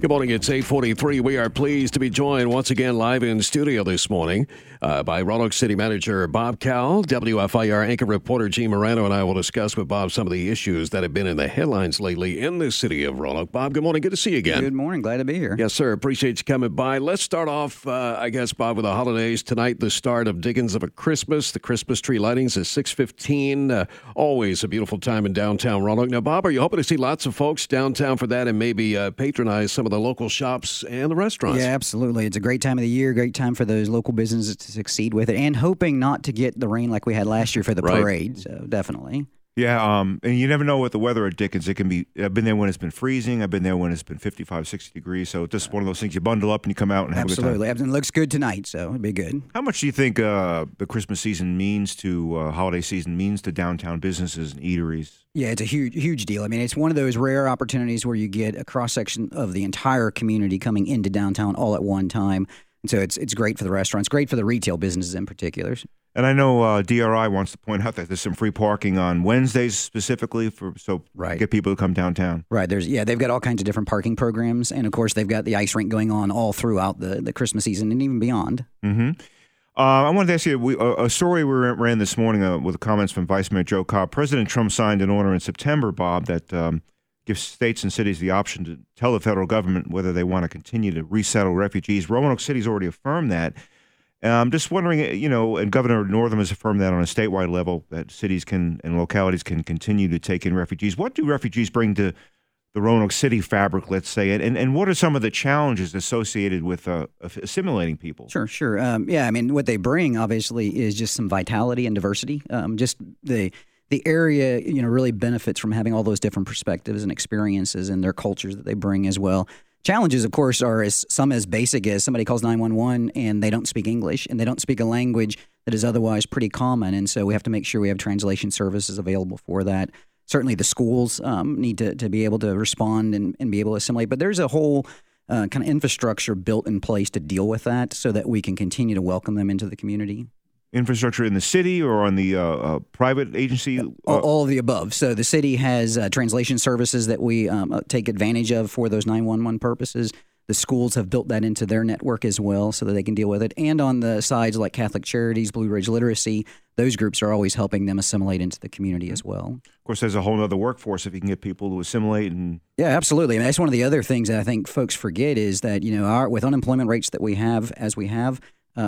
Good morning. It's 8:43. We are pleased to be joined once again live in studio this morning by Roanoke City Manager Bob Cowell. WFIR anchor reporter Gene Morano and I will discuss with Bob some of the issues that have been in the headlines lately in the city of Roanoke. Bob, good morning. Good to see you again. Good morning. Glad to be here. Yes, sir. Appreciate you coming by. Let's start off, I guess, Bob, with the holidays. Tonight, the start of Dickens of a Christmas. The Christmas tree lightings at 6:15. Always a beautiful time in downtown Roanoke. Now, Bob, are you hoping to see lots of folks downtown for that and maybe patronize some of the local shops and the restaurants? Yeah, absolutely. It's a great time of the year, great time for those local businesses to succeed with it, and hoping not to get the rain like we had last year for the parade. So definitely. Yeah, and you never know what the weather at Dickens. It can be. I've been there when it's been freezing. I've been there when it's been 55, 60 degrees. So it's just one of those things. You bundle up and you come out and have a good time. Absolutely. It looks good tonight, so it'd be good. How much do you think the Christmas season means to holiday season means to downtown businesses and eateries? Yeah, it's a huge deal. I mean, it's one of those rare opportunities where you get a cross-section of the entire community coming into downtown all at one time. And so it's great for the restaurants, great for the retail businesses in particular. And I know DRI wants to point out that there's some free parking on Wednesdays specifically to get people to come downtown. Right. They've got all kinds of different parking programs. And, of course, they've got the ice rink going on all throughout the Christmas season and even beyond. Mm-hmm. I wanted to ask you a story we ran this morning with comments from Vice Mayor Joe Cobb. President Trump signed an order in September, Bob, that gives states and cities the option to tell the federal government whether they want to continue to resettle refugees. Roanoke City's already affirmed that. I'm just wondering, and Governor Northam has affirmed that on a statewide level, that cities and localities can continue to take in refugees. What do refugees bring to the Roanoke City fabric, let's say, and what are some of the challenges associated with assimilating people? Sure. I mean, what they bring, obviously, is just some vitality and diversity. Just the area, really benefits from having all those different perspectives and experiences and their cultures that they bring as well. Challenges, of course, are some as basic as somebody calls 911 and they don't speak English and they don't speak a language that is otherwise pretty common. And so we have to make sure we have translation services available for that. Certainly the schools need to be able to respond and be able to assimilate. But there's a whole kind of infrastructure built in place to deal with that so that we can continue to welcome them into the community. Infrastructure in the city or on the private agency? All of the above. So the city has translation services that we take advantage of for those 911 purposes. The schools have built that into their network as well so that they can deal with it. And on the sides like Catholic Charities, Blue Ridge Literacy, those groups are always helping them assimilate into the community as well. Of course, there's a whole other workforce if you can get people to assimilate. Yeah, absolutely. I mean, that's one of the other things that I think folks forget is that, with unemployment rates that we have as we have,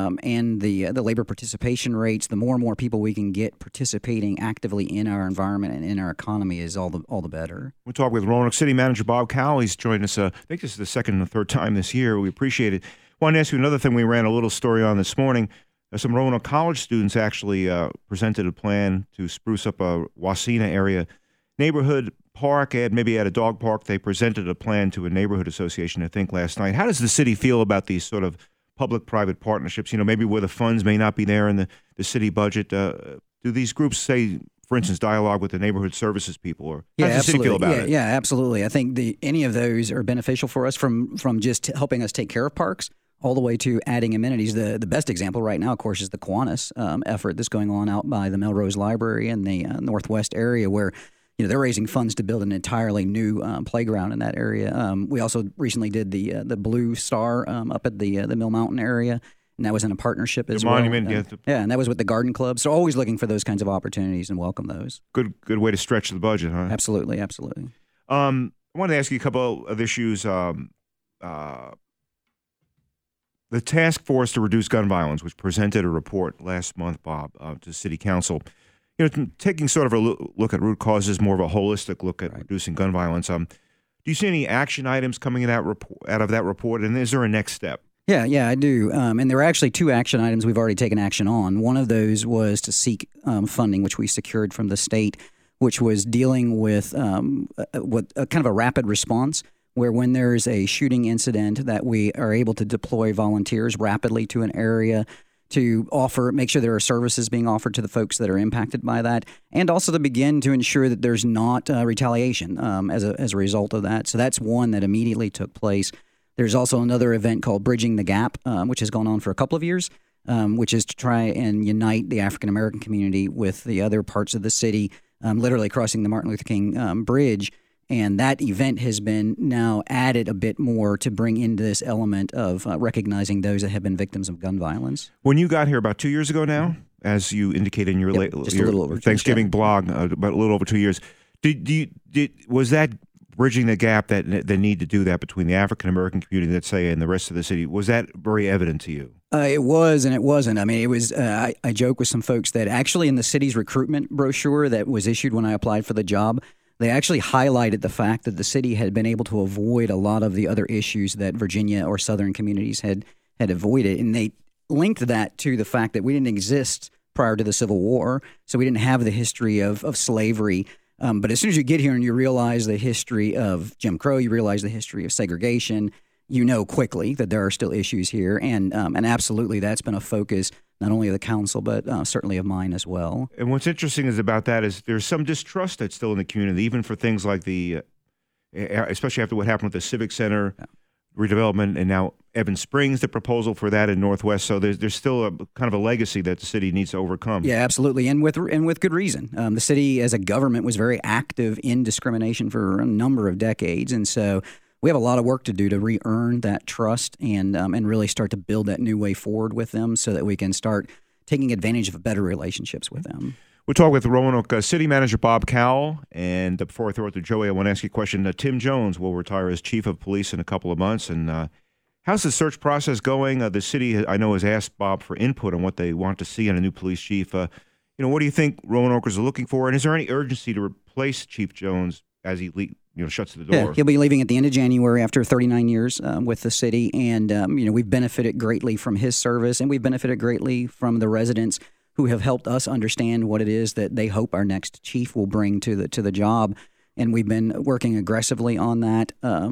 and the labor participation rates, the more and more people we can get participating actively in our environment and in our economy is all the better. We'll talk with Roanoke City Manager Bob Cowell. He's joined us, I think this is the second or third time this year. We appreciate it. I want to ask you another thing we ran a little story on this morning. Some Roanoke College students actually presented a plan to spruce up a Wasena area neighborhood park, maybe at a dog park. They presented a plan to a neighborhood association, I think, last night. How does the city feel about these sort of public-private partnerships, maybe where the funds may not be there in the city budget? Do these groups say, for instance, dialogue with the neighborhood services people? Or how does the city feel about it? Yeah, absolutely. I think any of those are beneficial for us from just helping us take care of parks all the way to adding amenities. The best example right now, of course, is the Kiwanis effort that's going on out by the Melrose Library in the Northwest area where they're raising funds to build an entirely new playground in that area. We also recently did the Blue Star up at the Mill Mountain area, and that was in a partnership as well. Monument, and that was with the Garden Club. So always looking for those kinds of opportunities and welcome those. Good way to stretch the budget, huh? Absolutely. I wanted to ask you a couple of issues. The Task Force to Reduce Gun Violence, which presented a report last month, Bob, to City Council. Taking sort of a look at root causes, more of a holistic look at reducing gun violence. Do you see any action items coming out of that report, and is there a next step? Yeah, I do. And there are actually two action items we've already taken action on. One of those was to seek funding, which we secured from the state, which was dealing with what kind of a rapid response, where when there's a shooting incident that we are able to deploy volunteers rapidly to an area to make sure there are services being offered to the folks that are impacted by that, and also to begin to ensure that there's not retaliation as a result of that. So that's one that immediately took place. There's also another event called Bridging the Gap, which has gone on for a couple of years, which is to try and unite the African-American community with the other parts of the city, literally crossing the Martin Luther King Bridge And that event has been now added a bit more to bring into this element of recognizing those that have been victims of gun violence. When you got here about 2 years ago now, as you indicated in your, just a little over Thanksgiving blog, about a little over 2 years, was that bridging the gap, that the need to do that between the African American community, let's say, and the rest of the city, was that very evident to you? It was and it wasn't. I mean, it was. I joke with some folks that actually in the city's recruitment brochure that was issued when I applied for the job, they actually highlighted the fact that the city had been able to avoid a lot of the other issues that Virginia or Southern communities had avoided, and they linked that to the fact that we didn't exist prior to the Civil War, so we didn't have the history of slavery. But as soon as you get here and you realize the history of Jim Crow, you realize the history of segregation, you know quickly that there are still issues here. And absolutely that's been a focus not only of the council, but certainly of mine as well. And what's interesting about that is there's some distrust that's still in the community, even for things like especially after what happened with the Civic Center redevelopment, and now Evans Springs, the proposal for that in Northwest. So there's still a kind of a legacy that the city needs to overcome. Yeah, absolutely, and with good reason. The city as a government was very active in discrimination for a number of decades, and so we have a lot of work to do to re-earn that trust and really start to build that new way forward with them so that we can start taking advantage of better relationships with them. We'll talk with Roanoke City Manager Bob Cowell. And before I throw it to Joey, I want to ask you a question. Tim Jones will retire as Chief of Police in a couple of months. And how's the search process going? The city, I know, has asked Bob for input on what they want to see in a new police chief. What do you think Roanokeers are looking for? And is there any urgency to replace Chief Jones as he shuts the door? Yeah, he'll be leaving at the end of January after 39 years with the city. And, we've benefited greatly from his service, and we've benefited greatly from the residents who have helped us understand what it is that they hope our next chief will bring to the job. And we've been working aggressively on that.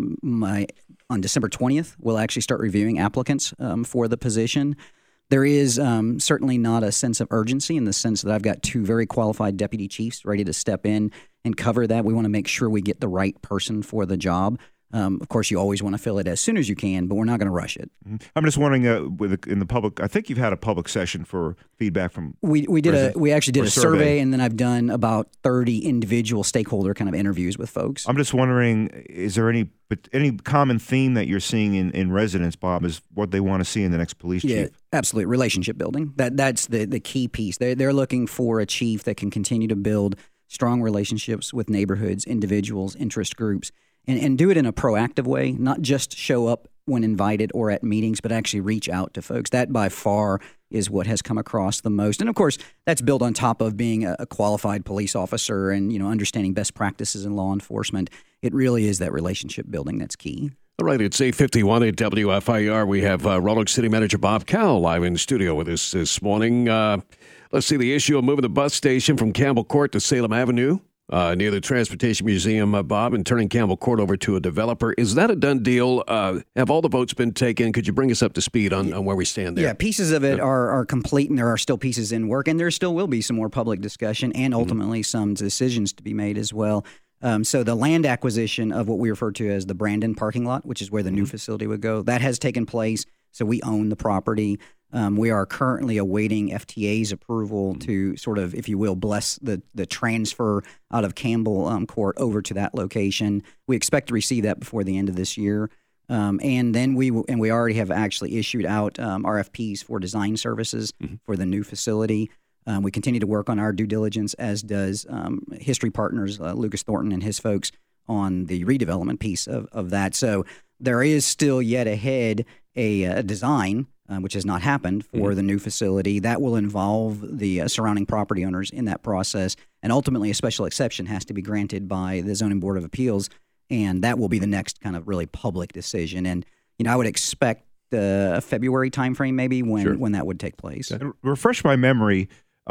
On December 20th, we'll actually start reviewing applicants for the position. There is certainly not a sense of urgency in the sense that I've got two very qualified deputy chiefs ready to step in and cover that. We want to make sure we get the right person for the job. Of course, you always want to fill it as soon as you can, but we're not going to rush it. I'm just wondering, in the public, I think you've had a public session for feedback from. We actually did a survey, and then I've done about 30 individual stakeholder kind of interviews with folks. I'm just wondering, is there any common theme that you're seeing in residents, Bob, is what they want to see in the next police chief? Yeah, absolutely. Relationship building. That's the key piece. They're looking for a chief that can continue to build strong relationships with neighborhoods, individuals, interest groups, and do it in a proactive way, not just show up when invited or at meetings, but actually reach out to folks. That by far is what has come across the most. And of course, that's built on top of being a qualified police officer and, understanding best practices in law enforcement. It really is that relationship building that's key. All right, it's 8:51 at WFIR. We have Roanoke City Manager Bob Cowell live in the studio with us this morning. Let's see, the issue of moving the bus station from Campbell Court to Salem Avenue near the Transportation Museum, Bob, and turning Campbell Court over to a developer. Is that a done deal? Have all the votes been taken? Could you bring us up to speed on where we stand there? Yeah, pieces of it are complete, and there are still pieces in work, and there still will be some more public discussion and ultimately some decisions to be made as well. So the land acquisition of what we refer to as the Brandon parking lot, which is where the new facility would go, that has taken place. So we own the property. We are currently awaiting FTA's approval to sort of, if you will, bless the transfer out of Campbell Court over to that location. We expect to receive that before the end of this year. And then we already have actually issued out RFPs for design services for the new facility. We continue to work on our due diligence, as does History Partners, Lucas Thornton and his folks, on the redevelopment piece of that. So there is still yet ahead a design, which has not happened, for the new facility. That will involve the surrounding property owners in that process. And ultimately, a special exception has to be granted by the Zoning Board of Appeals. And that will be the next kind of really public decision. And, I would expect a February timeframe maybe when that would take place. Refresh my memory.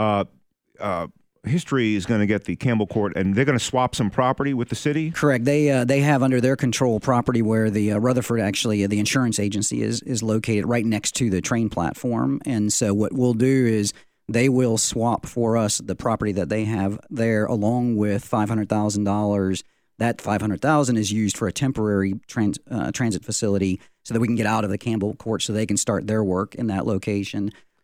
History is going to get the Campbell Court, and they're going to swap some property with the city? Correct. They have under their control property where the Rutherford, actually, the insurance agency is located right next to the train platform. And so what we'll do is they will swap for us the property that they have there along with $500,000. That $500,000 is used for a temporary transit facility so that we can get out of the Campbell Court so they can start their work in that location.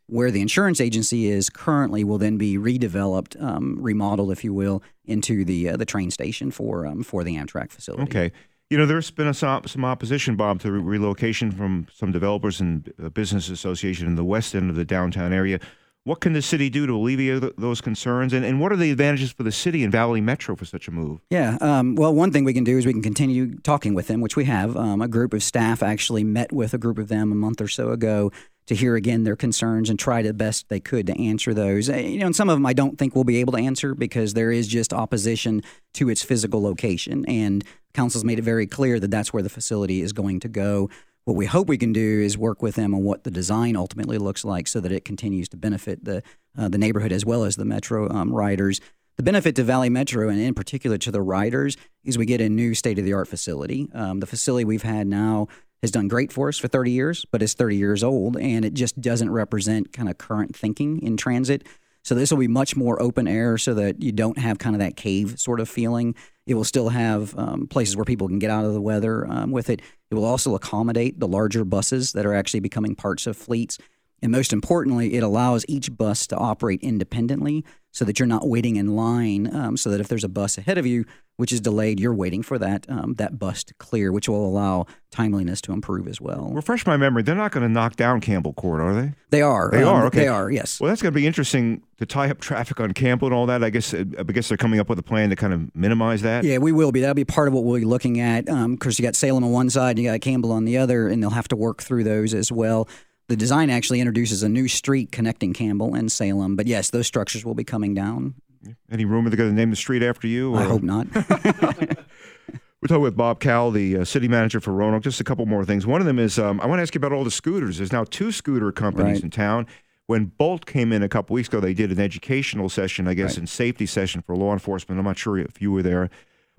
where the insurance agency is currently will then be redeveloped, remodeled, if you will, into the train station for the Amtrak facility. Okay. There's been some opposition, Bob, to relocation from some developers and business association in the west end of the downtown area. What can the city do to alleviate those concerns? And what are the advantages for the city and Valley Metro for such a move? Yeah. Well, one thing we can do is we can continue talking with them, which we have. A group of staff actually met with a group of them a month or so ago to hear again their concerns and try the best they could to answer those. And some of them I don't think we'll be able to answer because there is just opposition to its physical location. And council's made it very clear that that's where the facility is going to go. What we hope we can do is work with them on what the design ultimately looks like so that it continues to benefit the neighborhood as well as the Metro riders. The benefit to Valley Metro, and in particular to the riders, is we get a new state-of-the-art facility. The facility we've had now has done great for us for 30 years, but it's 30 years old, and it just doesn't represent kind of current thinking in transit. So this will be much more open air so that you don't have kind of that cave sort of feeling. It will still have places where people can get out of the weather with it. It will also accommodate the larger buses that are actually becoming parts of fleets. And most importantly, it allows each bus to operate independently so that you're not waiting in line so that if there's a bus ahead of you, which is delayed, you're waiting for that bus to clear, which will allow timeliness to improve as well. Refresh my memory. They're not going to knock down Campbell Court, are they? They are. They are, okay. They are, yes. Well, that's going to be interesting to tie up traffic on Campbell and all that. I guess they're coming up with a plan to kind of minimize that. Yeah, we will be. That'll be part of what we'll be looking at. Because you got Salem on one side, you got Campbell on the other, and they'll have to work through those as well. The design actually introduces a new street connecting Campbell and Salem. But yes, those structures will be coming down. Any rumor they're going to name the street after you? Or? I hope not. We're talking with Bob Cowell, the city manager for Roanoke. Just a couple more things. One of them is I want to ask you about all the scooters. There's now 2 scooter companies in town. When Bolt came in a couple weeks ago, they did an educational session, I guess, and safety session for law enforcement. I'm not sure if you were there.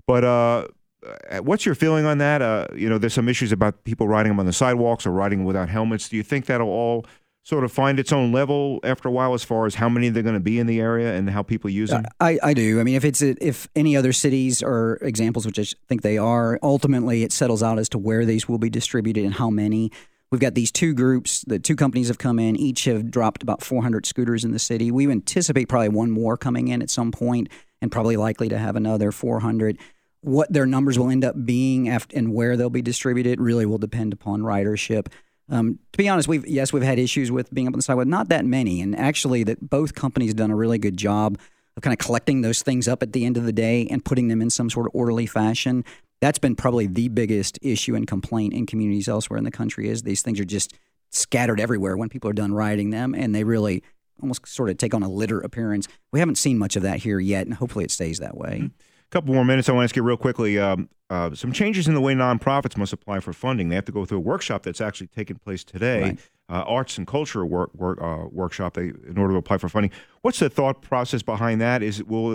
But what's your feeling on that? There's some issues about people riding them on the sidewalks or riding without helmets. Do you think that'll all sort of find its own level after a while as far as how many they're going to be in the area and how people use them? I do. I mean, if any other cities are examples, which I think they are, ultimately it settles out as to where these will be distributed and how many. We've got these 2 groups. The 2 companies have come in. Each have dropped about 400 scooters in the city. We anticipate probably one more coming in at some point and probably likely to have another 400. What their numbers will end up being and where they'll be distributed really will depend upon ridership. To be honest, we've had issues with being up on the sidewalk, not that many. And actually, that both companies have done a really good job of kind of collecting those things up at the end of the day and putting them in some sort of orderly fashion. That's been probably the biggest issue and complaint in communities elsewhere in the country is these things are just scattered everywhere when people are done riding them, and they really almost sort of take on a litter appearance. We haven't seen much of that here yet, and hopefully it stays that way. Couple more minutes. I want to ask you real quickly, some changes in the way nonprofits must apply for funding. They have to go through a workshop that's actually taking place today, arts and culture workshop in order to apply for funding. What's the thought process behind that?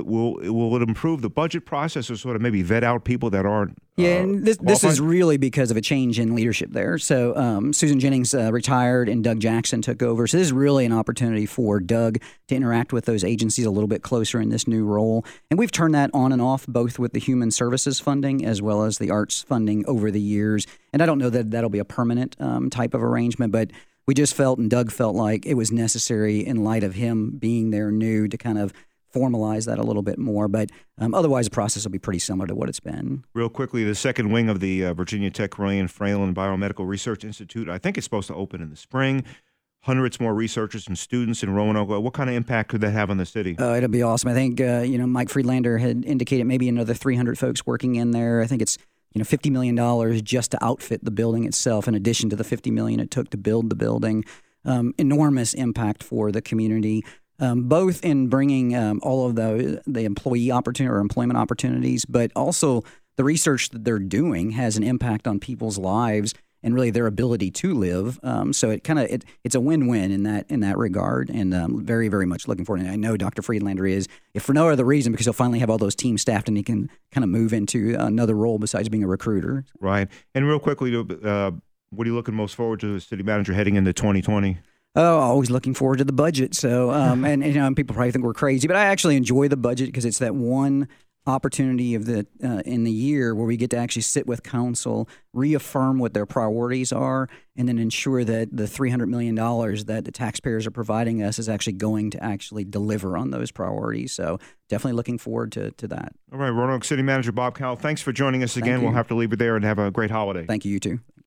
Will it improve the budget process or sort of maybe vet out people that aren't and this is really because of a change in leadership there. So Susan Jennings retired and Doug Jackson took over. So this is really an opportunity for Doug to interact with those agencies a little bit closer in this new role. And we've turned that on and off both with the human services funding as well as the arts funding over the years. And I don't know that that'll be a permanent type of arrangement, but we just felt and Doug felt like it was necessary in light of him being there new to kind of formalize that a little bit more. But otherwise, the process will be pretty similar to what it's been. Real quickly, the second wing of the Virginia Tech Cornelian Fralin Biomedical Research Institute, I think it's supposed to open in the spring. Hundreds more researchers and students in Roanoke. What kind of impact could that have on the city? It'll be awesome. I think, Mike Friedlander had indicated maybe another 300 folks working in there. I think it's $50 million just to outfit the building itself, in addition to the $50 million it took to build the building. Enormous impact for the community, both in bringing all of the employee opportunity or employment opportunities, but also the research that they're doing has an impact on people's lives and really their ability to live. So it's a win-win in that regard, and very, very much looking forward. And I know Dr. Friedlander is, if for no other reason, because he'll finally have all those teams staffed and he can kind of move into another role besides being a recruiter. Right. And real quickly, what are you looking most forward to as city manager heading into 2020? Oh, always looking forward to the budget. So, and people probably think we're crazy, but I actually enjoy the budget because it's that one opportunity of the in the year where we get to actually sit with council, reaffirm what their priorities are, and then ensure that the $300 million that the taxpayers are providing us is actually going to actually deliver on those priorities. So definitely looking forward to that. All right, Roanoke City Manager Bob Cowell, thanks for joining us again. Thank you. We'll have to leave it there and have a great holiday. Thank you, you too.